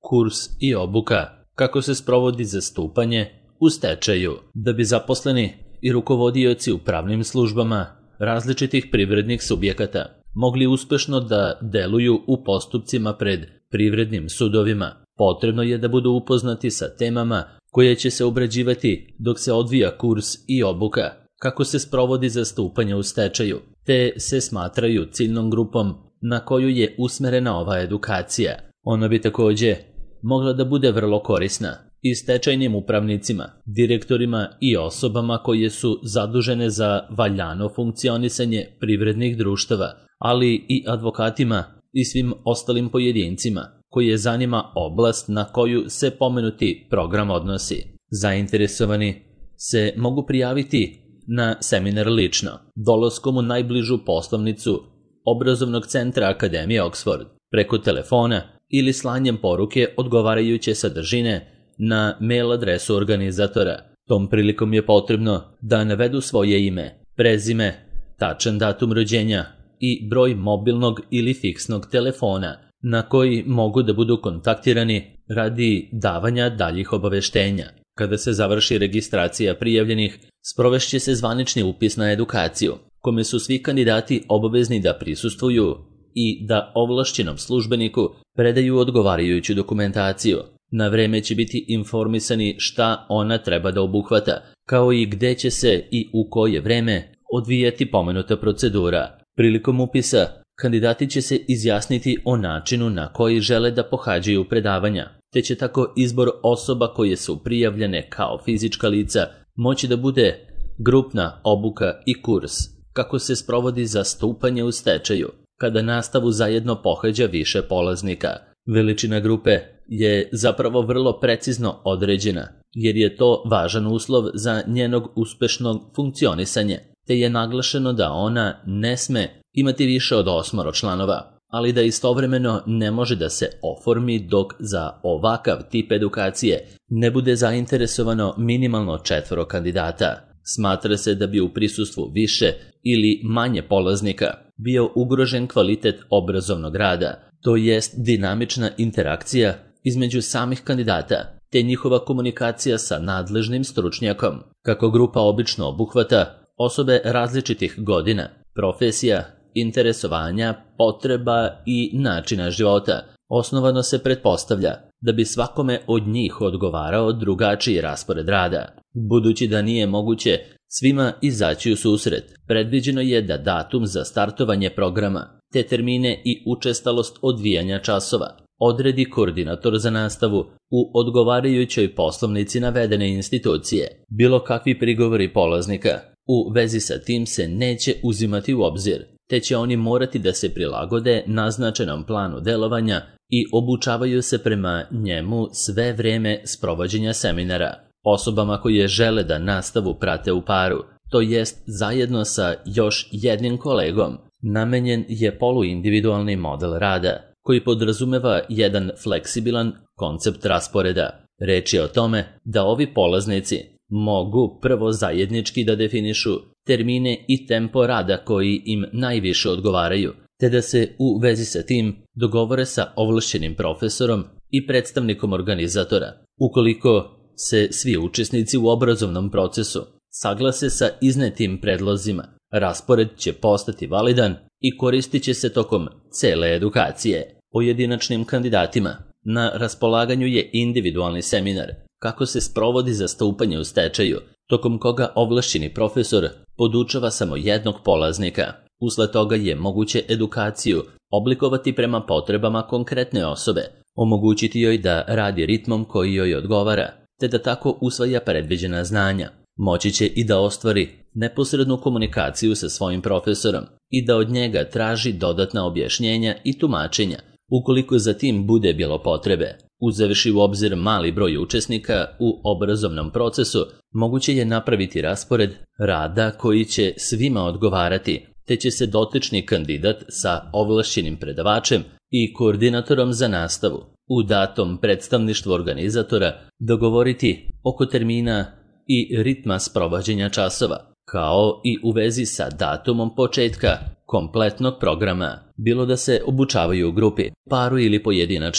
kurs i obuka, kako se sprovodi zastupanje u stečaju, da bi zaposleni i rukovodioci u pravnim službama različitih privrednih subjekata mogli uspešno da deluju u postupcima pred privrednim sudovima. Potrebno je da budu upoznati sa temama koje će se obrađivati dok se odvija kurs i obuka, kako se sprovodi zastupanje u stečaju, te se smatraju ciljnom grupom na koju je usmerena ova edukacija. Ona bi takođe mogla da bude vrlo korisna i stečajnim upravnicima, direktorima i osobama koje su zadužene za valjano funkcionisanje privrednih društava, ali i advokatima i svim ostalim pojedincima koje zanima oblast na koju se pomenuti program odnosi. Zainteresovani se mogu prijaviti na seminar lično, dolaskom u najbližu poslovnicu obrazovnog centra Akademije Oxford, preko telefona ili slanjem poruke odgovarajuće sadržine na mail adresu organizatora. Tom prilikom je potrebno da navedu svoje ime, prezime, tačan datum rođenja i broj mobilnog ili fiksnog telefona na koji mogu da budu kontaktirani radi davanja daljih obaveštenja. Kada se završi registracija prijavljenih, sprovešće se zvanični upis na edukaciju, kome su svi kandidati obavezni da prisustvuju i da ovlašćenom službeniku predaju odgovarajuću dokumentaciju. Na vreme će biti informisani šta ona treba da obuhvata, kao i gde će se i u koje vreme odvijati pomenuta procedura. Prilikom upisa, kandidati će se izjasniti o načinu na koji žele da pohađaju predavanja, te će tako izbor osoba koje su prijavljene kao fizička lica moći da bude grupna obuka i kurs, kako se sprovodi zastupanje u stečaju, kada nastavu zajedno pohađa više polaznika. Veličina grupe je zapravo vrlo precizno određena, jer je to važan uslov za njenog uspešnog funkcionisanja, te je naglašeno da ona ne sme imati više od 8 članova, ali da istovremeno ne može da se oformi dok za ovakav tip edukacije ne bude zainteresovano minimalno 4 kandidata. Smatra se da bi u prisustvu više ili manje polaznika bio ugrožen kvalitet obrazovnog rada, to jest dinamična interakcija između samih kandidata, te njihova komunikacija sa nadležnim stručnjakom. Kako grupa obično obuhvata osobe različitih godina, profesija, interesovanja, potreba i načina života, osnovano se pretpostavlja da bi svakome od njih odgovarao drugačiji raspored rada. Budući da nije moguće svima izaći u susret, predviđeno je da datum za startovanje programa, te termine i učestalost odvijanja časova odredi koordinator za nastavu u odgovarajućoj poslovnici navedene institucije. Bilo kakvi prigovori polaznika u vezi sa tim se neće uzimati u obzir, te će oni morati da se prilagode naznačenom planu delovanja i obučavaju se prema njemu sve vreme sprovođenja seminara. Osobama koje žele da nastavu prate u paru, to jest zajedno sa još jednim kolegom, namenjen je poluindividualni model rada, koji podrazumeva jedan fleksibilan koncept rasporeda. Reč je o tome da ovi polaznici mogu prvo zajednički da definišu termine i tempo rada koji im najviše odgovaraju, te da se u vezi sa tim dogovore sa ovlašćenim profesorom i predstavnikom organizatora. Ukoliko se svi učesnici u obrazovnom procesu saglase sa iznetim predlozima, raspored će postati validan i koristit će se tokom cele edukacije. Pojedinačnim kandidatima na raspolaganju je individualni seminar, kako se sprovodi zastupanje u stečaju, tokom koga ovlašćeni profesor podučava samo jednog polaznika. Usled toga je moguće edukaciju oblikovati prema potrebama konkretne osobe, omogućiti joj da radi ritmom koji joj odgovara, te da tako usvaja predviđena znanja. Moći će i da ostvari neposrednu komunikaciju sa svojim profesorom i da od njega traži dodatna objašnjenja i tumačenja, ukoliko za tim bude bilo potrebe. Uzevši u obzir mali broj učesnika u obrazovnom procesu, moguće je napraviti raspored rada koji će svima odgovarati, te će se dotični kandidat sa ovlašćenim predavačem i koordinatorom za nastavu u datom predstavništvu organizatora dogovoriti oko termina i ritma sprovođenja časova, kao i u vezi sa datumom početka kompletnog programa, bilo da se obučavaju u grupi, paru ili pojedinačno.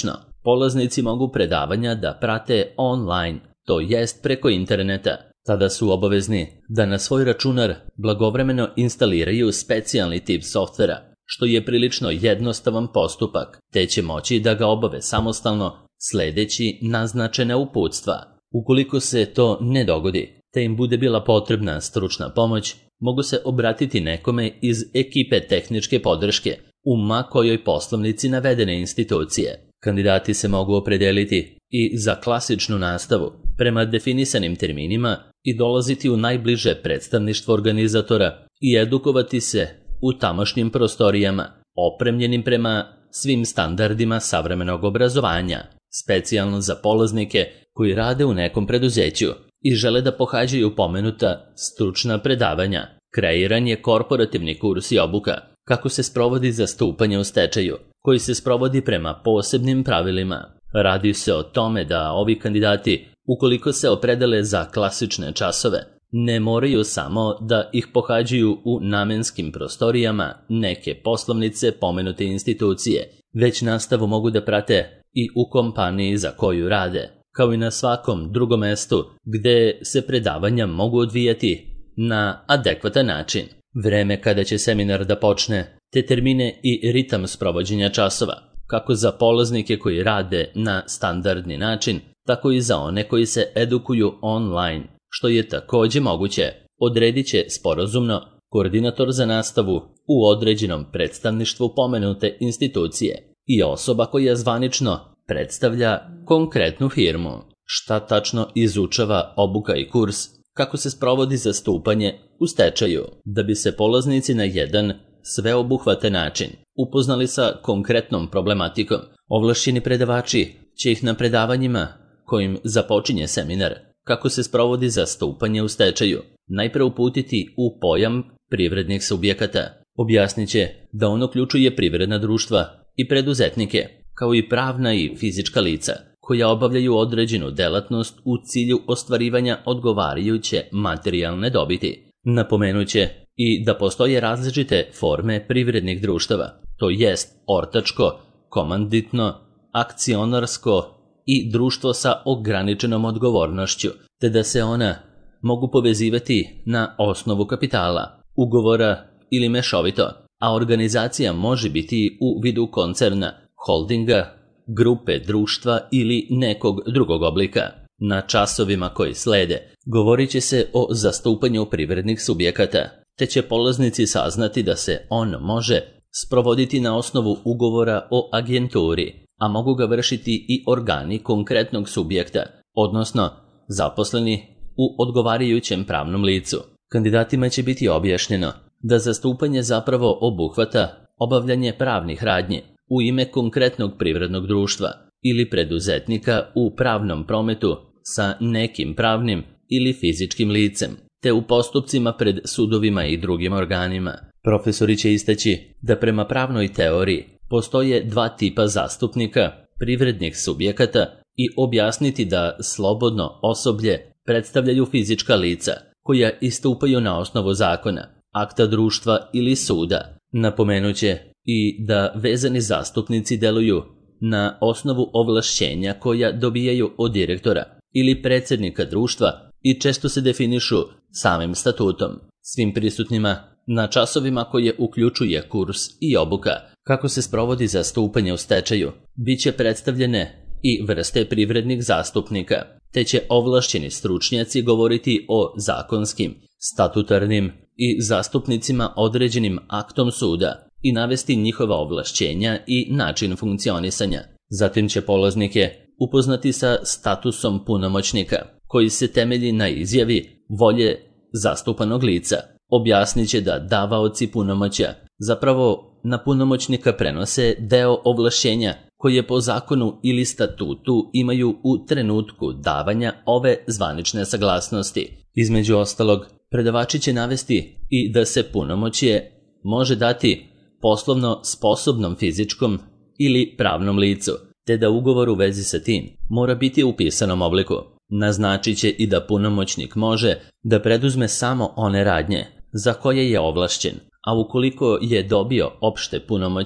polaznici mogu predavanja da prate online, to jest preko interneta. Tada su obavezni da na svoj računar blagovremeno instaliraju specijalni tip softvera, što je prilično jednostavan postupak, te će moći da ga obave samostalno sledeći naznačena uputstva. Ukoliko se to ne dogodi, te im bude bila potrebna stručna pomoć, mogu se obratiti nekome iz ekipe tehničke podrške u ma kojoj poslovnici navedene institucije. Kandidati se mogu opredeliti i za klasičnu nastavu prema definisanim terminima i dolaziti u najbliže predstavništvo organizatora i edukovati se u tamošnjim prostorijama, opremljenim prema svim standardima savremenog obrazovanja, specijalno za polaznike koji rade u nekom preduzeću i žele da pohađaju pomenuta stručna predavanja. Kreiran je korporativni kurs i obuka kako se sprovodi zastupanje u stečaju, koji se sprovodi prema posebnim pravilima. Radi se o tome da ovi kandidati, ukoliko se opredele za klasične časove, ne moraju samo da ih pohađaju u namenskim prostorijama neke poslovnice pomenute institucije, već nastavu mogu da prate i u kompaniji za koju rade, kao i na svakom drugom mestu gde se predavanja mogu odvijati na adekvatan način. Vreme kada će seminar da počne, te termine i ritam sprovođenja časova, kako za polaznike koji rade na standardni način, tako i za one koji se edukuju online, što je takođe moguće, odredit će sporazumno koordinator za nastavu u određenom predstavništvu pomenute institucije i osoba koja zvanično predstavlja konkretnu firmu. Šta tačno izučava obuka i kurs, kako se sprovodi zastupanje u stečaju, da bi se polaznici na jedan sveobuhvatan način upoznali sa konkretnom problematikom. Ovlašćeni predavači će ih na predavanjima kojim započinje seminar kako se sprovodi zastupanje u stečaju najpre uputiti u pojam privrednih subjekata. Objasnit će da on uključuje privredna društva i preduzetnike, kao i pravna i fizička lica koja obavljaju određenu delatnost u cilju ostvarivanja odgovarajuće materijalne dobiti. Napomenuće i da postoje različite forme privrednih društava, to jest ortačko, komanditno, akcionarsko i društvo sa ograničenom odgovornošću, te da se ona mogu povezivati na osnovu kapitala, ugovora ili mešovito, a organizacija može biti u vidu koncerna, holdinga, grupe društva ili nekog drugog oblika. Na časovima koji slede govorit će se o zastupanju privrednih subjekata, te će polaznici saznati da se on može sprovoditi na osnovu ugovora o agenturi, a mogu ga vršiti i organi konkretnog subjekta, odnosno zaposleni u odgovarajućem pravnom licu. Kandidatima će biti objašnjeno da zastupanje zapravo obuhvata obavljanje pravnih radnji u ime konkretnog privrednog društva ili preduzetnika u pravnom prometu sa nekim pravnim ili fizičkim licem, te u postupcima pred sudovima i drugim organima. Profesori će istaći da prema pravnoj teoriji postoje dva tipa zastupnika privrednih subjekata i objasniti da slobodno osoblje predstavljaju fizička lica koja istupaju na osnovu zakona, akta društva ili suda. Napomenuće i da vezani zastupnici deluju na osnovu ovlašćenja koja dobijaju od direktora ili predsjednika društva i često se definišu samim statutom. Svim prisutnima na časovima koje uključuje kurs i obuka kako se sprovodi zastupanje u stečaju, bit će predstavljene i vrste privrednih zastupnika, te će ovlašćeni stručnjaci govoriti o zakonskim, statutarnim i zastupnicima određenim aktom suda i navesti njihova ovlašćenja i način funkcionisanja. Zatim će polaznike upoznati sa statusom punomoćnika, koji se temelji na izjavi volje zastupanog lica. Objasnit će da davaoci punomoćja zapravo na punomoćnika prenose deo ovlašćenja koje po zakonu ili statutu imaju u trenutku davanja ove zvanične saglasnosti. Između ostalog, predavači će navesti i da se punomoćje može dati poslovno sposobnom fizičkom ili pravnom licu, te da ugovor u vezi sa tim mora biti u pisanom obliku. Naznačit će i da punomoćnik može da preduzme samo one radnje za koje je ovlašćen, a ukoliko je dobio opšte punomoćje,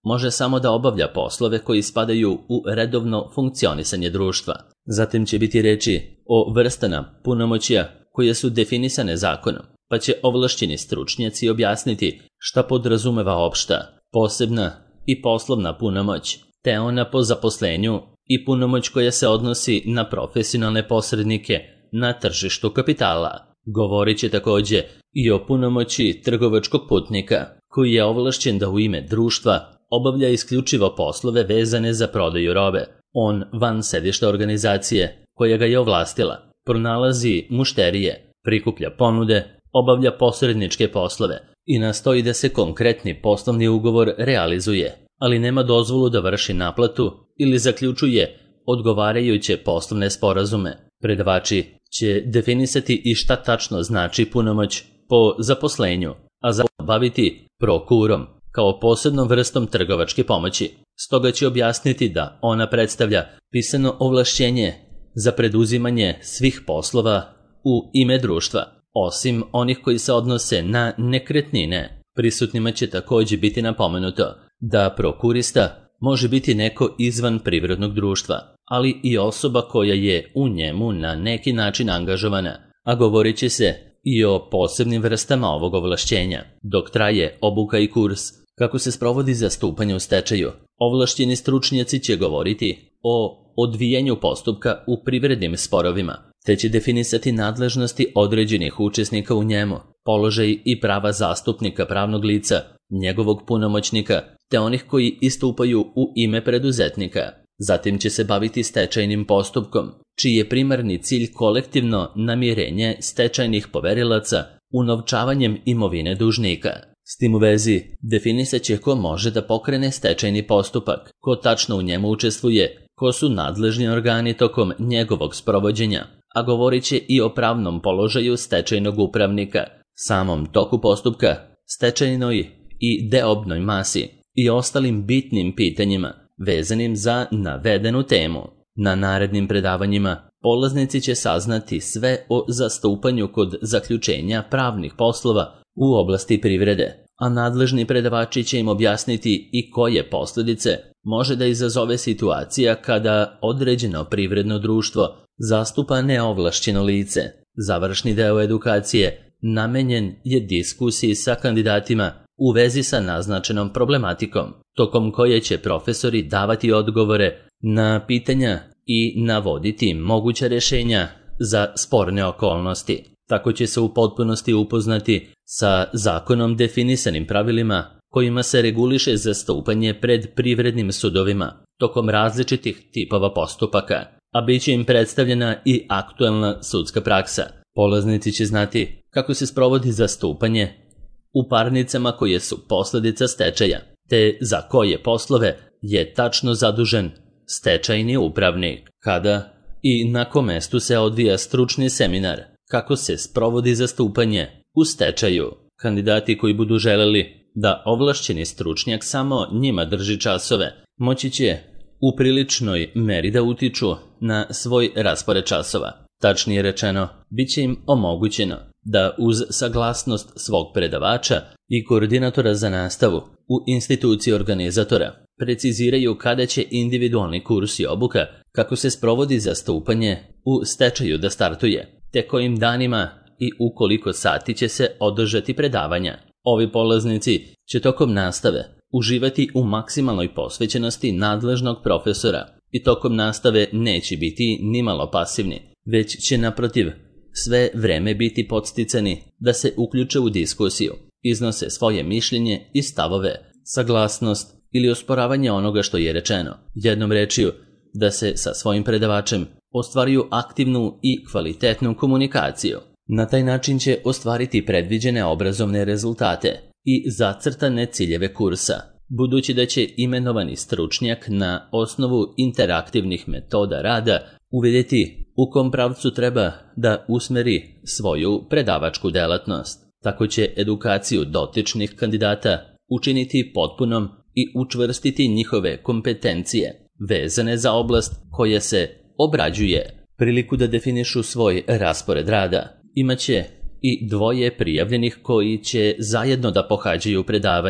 može samo da obavlja poslove koji spadaju u redovno funkcionisanje društva. Zatim će biti reči o vrstama punomoćja koje su definisane zakonom, pa će ovlašćeni stručnjaci objasniti šta podrazumeva opšta, posebna i poslovna punomoć, te ona po zaposlenju i punomoć koja se odnosi na profesionalne posrednike na tržištu kapitala. Govorit će takođe i o punomoći trgovačkog putnika, koji je ovlašćen da u ime društva obavlja isključivo poslove vezane za prodaju robe. On van sedišta organizacije koja ga je ovlastila pronalazi mušterije, prikuplja ponude, obavlja posredničke poslove i nastoji da se konkretni poslovni ugovor realizuje, ali nema dozvolu da vrši naplatu ili zaključuje odgovarajuće poslovne sporazume. Predavači će definisati i šta tačno znači punomoć po zaposlenju, a baviti prokurom kao posebnom vrstom trgovačke pomoći. Stoga će objasniti da ona predstavlja pisano ovlašćenje za preduzimanje svih poslova u ime društva, osim onih koji se odnose na nekretnine. Prisutnima će takođe biti napomenuto da prokurista može biti neko izvan privrednog društva, ali i osoba koja je u njemu na neki način angažovana, a govorit će se i o posebnim vrstama ovog ovlašćenja. Dok traje obuka i kurs, kako se sprovodi zastupanje u stečaju, ovlašćeni stručnjaci će govoriti o odvijanju postupka u privrednim sporovima, te će definisati nadležnosti određenih učesnika u njemu, položaj i prava zastupnika pravnog lica, njegovog punomoćnika, te onih koji istupaju u ime preduzetnika. Zatim će se baviti stečajnim postupkom, čiji je primarni cilj kolektivno namirenje stečajnih poverilaca unovčavanjem imovine dužnika. S tim u vezi definisat će ko može da pokrene stečajni postupak, ko tačno u njemu učestvuje, ko su nadležni organi tokom njegovog sprovođenja, a govorit će i o pravnom položaju stečajnog upravnika, samom toku postupka, stečajnoj i deobnoj masi i ostalim bitnim pitanjima vezanim za navedenu temu. Na narednim predavanjima polaznici će saznati sve o zastupanju kod zaključenja pravnih poslova u oblasti privrede, a nadležni predavači će im objasniti i koje posljedice može da izazove situacija kada određeno privredno društvo zastupa neovlašćeno lice. Završni deo edukacije namenjen je diskusiji sa kandidatima u vezi sa naznačenom problematikom, tokom koje će profesori davati odgovore na pitanja i navoditi moguća rješenja za sporne okolnosti. Tako će se u potpunosti upoznati sa zakonom definisanim pravilima kojima se reguliše zastupanje pred privrednim sudovima tokom različitih tipova postupaka, a bit će im predstavljena i aktuelna sudska praksa. Polaznici će znati kako se sprovodi zastupanje u parnicama koje su posljedica stečaja, te za koje poslove je tačno zadužen stečajni upravnik, kada i na kom mestu se odvija stručni seminar, kako se sprovodi zastupanje u stečaju. Kandidati koji budu želeli da ovlašćeni stručnjak samo njima drži časove, moći će u priličnoj meri da utiču na svoj raspored časova. Tačnije rečeno, bit će im omogućeno da uz saglasnost svog predavača i koordinatora za nastavu u instituciji organizatora preciziraju kada će individualni kurs i obuka kako se sprovodi zastupanje u stečaju da startuje, te kojim danima i u koliko sati će se održati predavanja. Ovi polaznici će tokom nastave uživati u maksimalnoj posvećenosti nadležnog profesora i tokom nastave neće biti nimalo pasivni, već će naprotiv sve vreme biti podsticani da se uključe u diskusiju, iznose svoje mišljenje i stavove, saglasnost ili osporavanje onoga što je rečeno. Jednom rečju, da se sa svojim predavačem ostvaruju aktivnu i kvalitetnu komunikaciju. Na taj način će ostvariti predviđene obrazovne rezultate i zacrtane ciljeve kursa, budući da će imenovani stručnjak na osnovu interaktivnih metoda rada uvidjeti u kom pravcu treba da usmeri svoju predavačku delatnost. Tako će edukaciju dotičnih kandidata učiniti potpunom i učvrstiti njihove kompetencije vezane za oblast koja se obrađuje. Priliku da definišu svoj raspored rada imaće i dvoje prijavljenih koji će zajedno da pohađaju predavanja.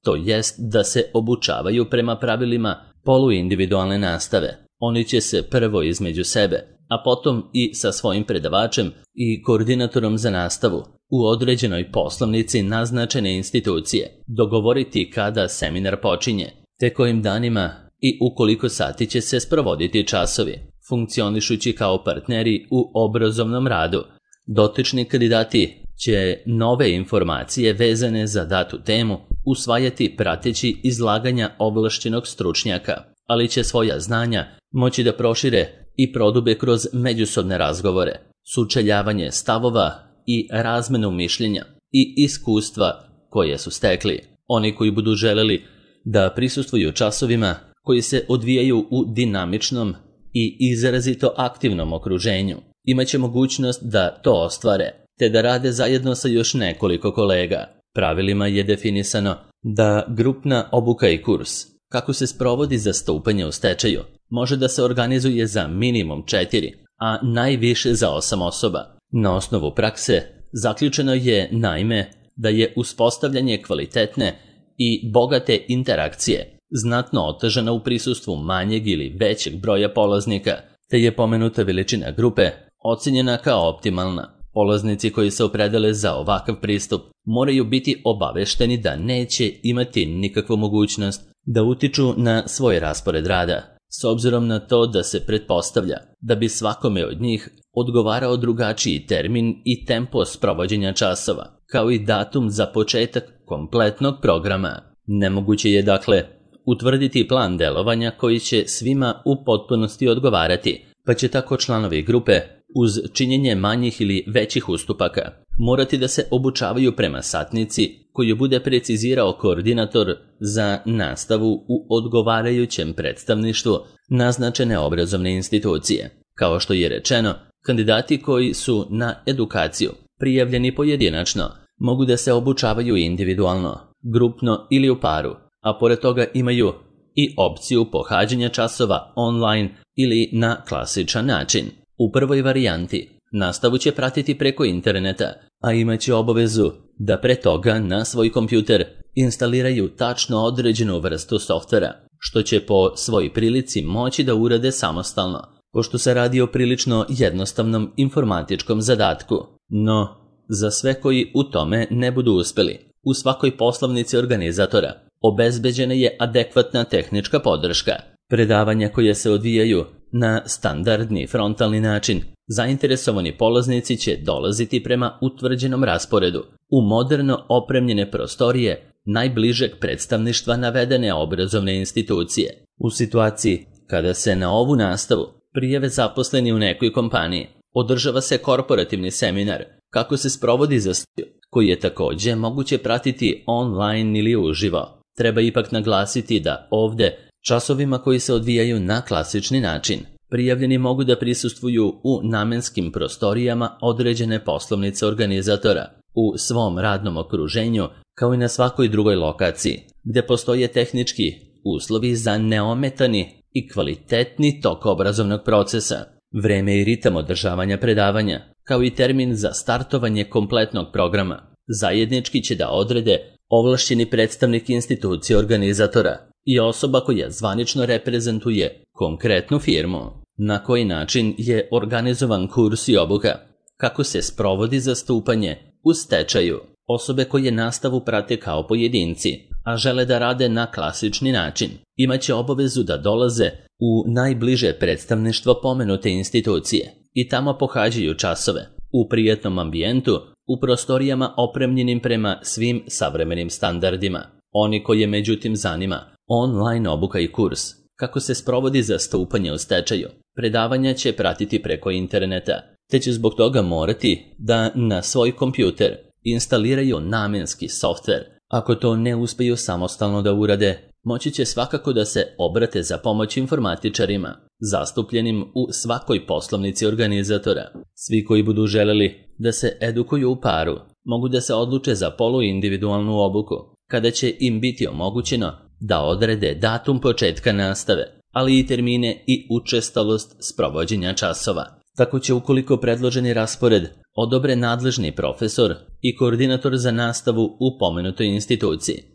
to jest da se obučavaju prema pravilima poluindividualne nastave. Oni će se prvo između sebe, a potom i sa svojim predavačem i koordinatorom za nastavu u određenoj poslovnici naznačene institucije dogovoriti kada seminar počinje, te kojim danima i u koliko sati će se sprovoditi časovi, funkcionišući kao partneri u obrazovnom radu. Dotični kandidati će nove informacije vezane za datu temu usvajati prateći izlaganja ovlašćenog stručnjaka, ali će svoja znanja moći da prošire i prodube kroz međusobne razgovore, sučeljavanje stavova i razmenu mišljenja i iskustva koje su stekli. Oni koji budu želeli da prisustvuju časovima koji se odvijaju u dinamičnom i izrazito aktivnom okruženju, imaće mogućnost da to ostvare, te da rade zajedno sa još nekoliko kolega. Pravilima je definisano da grupna obuka i kurs, kako se sprovodi zastupanje u stečaju, može da se organizuje za minimum 4, a najviše za 8 osoba. Na osnovu prakse zaključeno je naime da je uspostavljanje kvalitetne i bogate interakcije znatno otežana u prisustvu manjeg ili većeg broja polaznika, te je pomenuta veličina grupe ocenjena kao optimalna. Polaznici koji se opredele za ovakav pristup moraju biti obavešteni da neće imati nikakvu mogućnost da utiču na svoj raspored rada, s obzirom na to da se pretpostavlja da bi svakome od njih odgovarao drugačiji termin i tempo sprovođenja časova, kao i datum za početak kompletnog programa. Nemoguće je dakle utvrditi plan delovanja koji će svima u potpunosti odgovarati, pa će tako članovi grupe, uz činjenje manjih ili većih ustupaka, morati da se obučavaju prema satnici koju bude precizirao koordinator za nastavu u odgovarajućem predstavništvu naznačene obrazovne institucije. Kao što je rečeno, kandidati koji su na edukaciju prijavljeni pojedinačno mogu da se obučavaju individualno, grupno ili u paru, a pored toga imaju i opciju pohađanja časova online ili na klasičan način. U prvoj varijanti nastavu će pratiti preko interneta, a imaće obavezu da pre toga na svoj kompjuter instaliraju tačno određenu vrstu softvera, što će po svoj prilici moći da urade samostalno, pošto se radi o prilično jednostavnom informatičkom zadatku. No, za sve koji u tome ne budu uspeli, u svakoj poslovnici organizatora obezbeđena je adekvatna tehnička podrška. Predavanja koje se odvijaju na standardni frontalni način, zainteresovani polaznici će dolaziti prema utvrđenom rasporedu u moderno opremljene prostorije najbližeg predstavništva navedene obrazovne institucije. U situaciji kada se na ovu nastavu prijave zaposleni u nekoj kompaniji, održava se korporativni seminar kako se sprovodi zastupanje, koji je takođe moguće pratiti online ili uživo. Treba ipak naglasiti da ovde časovima koji se odvijaju na klasični način, prijavljeni mogu da prisustvuju u namenskim prostorijama određene poslovnice organizatora, u svom radnom okruženju, kao i na svakoj drugoj lokaciji, gde postoje tehnički uslovi za neometani i kvalitetni tok obrazovnog procesa. Vreme i ritam održavanja predavanja, kao i termin za startovanje kompletnog programa, zajednički će da odrede ovlašćeni predstavnik institucije organizatora i osoba koja zvanično reprezentuje konkretnu firmu. Na koji način je organizovan kurs i obuka, kako se sprovodi zastupanje u stečaju. Osobe koje nastavu prate kao pojedinci, a žele da rade na klasični način, imaće obavezu da dolaze u najbliže predstavništvo pomenute institucije i tamo pohađaju časove u prijatnom ambijentu, u prostorijama opremljenim prema svim savremenim standardima. Oni koje međutim zanima online obuka i kurs, kako se sprovodi zastupanje u stečaju, predavanja će pratiti preko interneta, te će zbog toga morati da na svoj kompjuter instaliraju namenski softver. Ako to ne uspeju samostalno da urade, moći će svakako da se obrate za pomoć informatičarima, zastupljenim u svakoj poslovnici organizatora. Svi koji budu želeli da se edukuju u paru, mogu da se odluče za poluindividualnu obuku, kada će im biti omogućeno da odrede datum početka nastave, ali i termine i učestalost sprovođenja časova. Tako će, ukoliko predloženi raspored odobre nadležni profesor i koordinator za nastavu u pomenutoj instituciji,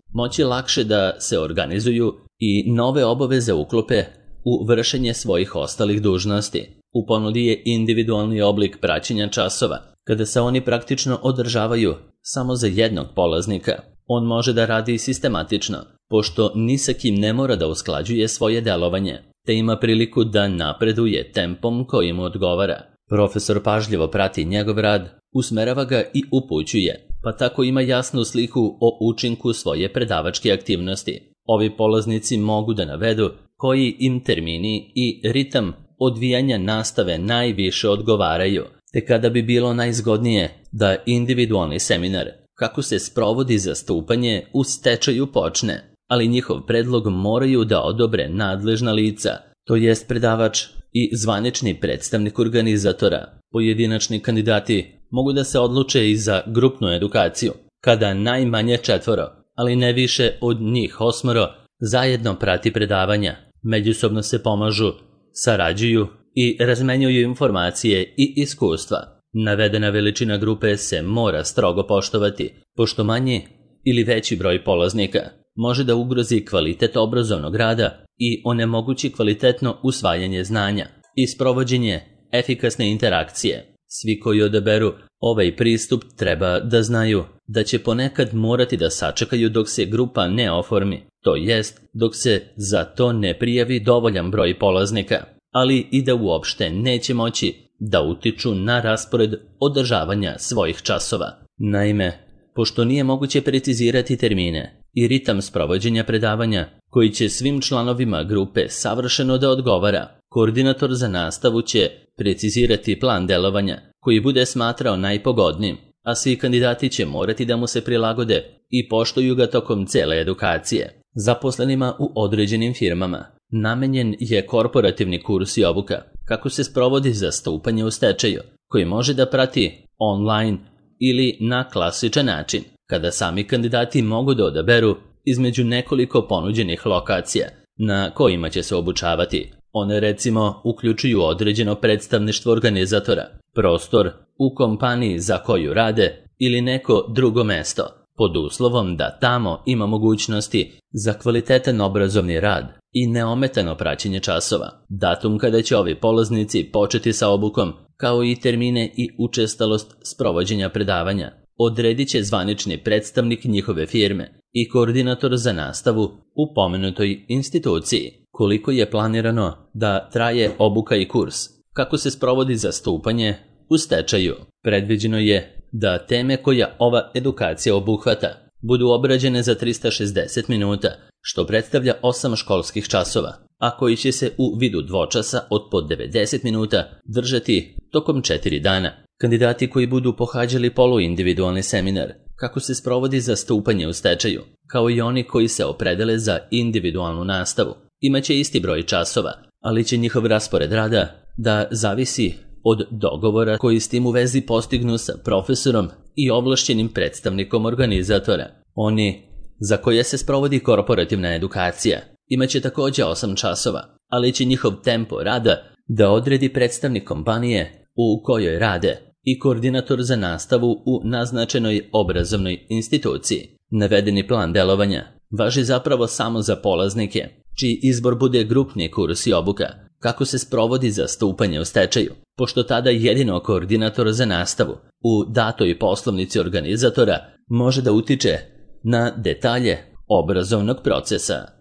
moći lakše da se organizuju i nove obaveze uklope u vršenje svojih ostalih dužnosti. U ponudi je individualni oblik praćenja časova, kada se oni praktično održavaju samo za jednog polaznika. On može da radi sistematično, pošto ni sa kim ne mora da usklađuje svoje delovanje, te ima priliku da napreduje tempom koji mu odgovara. Profesor pažljivo prati njegov rad, usmerava ga i upućuje, pa tako ima jasnu sliku o učinku svoje predavačke aktivnosti. Ovi polaznici mogu da navedu koji im termini i ritam odvijanja nastave najviše odgovaraju, te kada bi bilo najzgodnije da individualni seminar kako se sprovodi zastupanje u stečaju počne, ali njihov predlog moraju da odobre nadležna lica, to jest predavač i zvanični predstavnik organizatora. Pojedinačni kandidati mogu da se odluče i za grupnu edukaciju, kada najmanje 4, ali ne više od njih 8 zajedno prati predavanja, međusobno se pomažu, sarađuju i razmenjuju informacije i iskustva. Navedena veličina grupe se mora strogo poštovati, pošto manji ili veći broj polaznika može da ugrozi kvalitet obrazovnog rada i onemogući kvalitetno usvajanje znanja i sprovođenje efikasne interakcije. Svi koji odaberu ovaj pristup treba da znaju da će ponekad morati da sačekaju dok se grupa ne oformi, to jest dok se za to ne prijavi dovoljan broj polaznika, ali i da uopšte neće moći da utiču na raspored održavanja svojih časova. Naime, pošto nije moguće precizirati termine i ritam sprovođenja predavanja koji će svim članovima grupe savršeno da odgovara, koordinator za nastavu će precizirati plan delovanja koji bude smatrao najpogodnijim, a svi kandidati će morati da mu se prilagode i poštuju ga tokom cele edukacije. Zaposlenima u određenim firmama namenjen je korporativni kurs i obuka kako se sprovodi zastupanje u stečaju, koji može da prati online ili na klasičan način, kada sami kandidati mogu da odaberu između nekoliko ponuđenih lokacija na kojima će se obučavati. One recimo uključuju određeno predstavništvo organizatora, prostor u kompaniji za koju rade ili neko drugo mesto, pod uslovom da tamo ima mogućnosti za kvalitetan obrazovni rad i neometano praćenje časova. Datum kada će ovi polaznici početi sa obukom, kao i termine i učestalost sprovođenja predavanja, odredit će zvanični predstavnik njihove firme i koordinator za nastavu u pomenutoj instituciji. Koliko je planirano da traje obuka i kurs, kako se sprovodi zastupanje u stečaju. Predviđeno je da teme koja ova edukacija obuhvata budu obrađene za 360 minuta, što predstavlja 8 školskih časova, a koji će se u vidu dvočasa od po 90 minuta držati tokom 4 dana. Kandidati koji budu pohađali poluindividualni seminar kako se sprovodi zastupanje u stečaju, kao i oni koji se opredele za individualnu nastavu, imaće isti broj časova, ali će njihov raspored rada da zavisi od dogovora koji s tim u vezi postignu sa profesorom i ovlašćenim predstavnikom organizatora. Oni za koje se sprovodi korporativna edukacija imaće također 8 časova, ali će njihov tempo rada da odredi predstavnik kompanije u kojoj rade i koordinator za nastavu u naznačenoj obrazovnoj instituciji. Navedeni plan delovanja važi zapravo samo za polaznike, čiji izbor bude grupni kurs i obuka, kako se sprovodi zastupanje u stečaju, pošto tada jedino koordinator za nastavu u datoj poslovnici organizatora može da utiče na detalje obrazovnog procesa.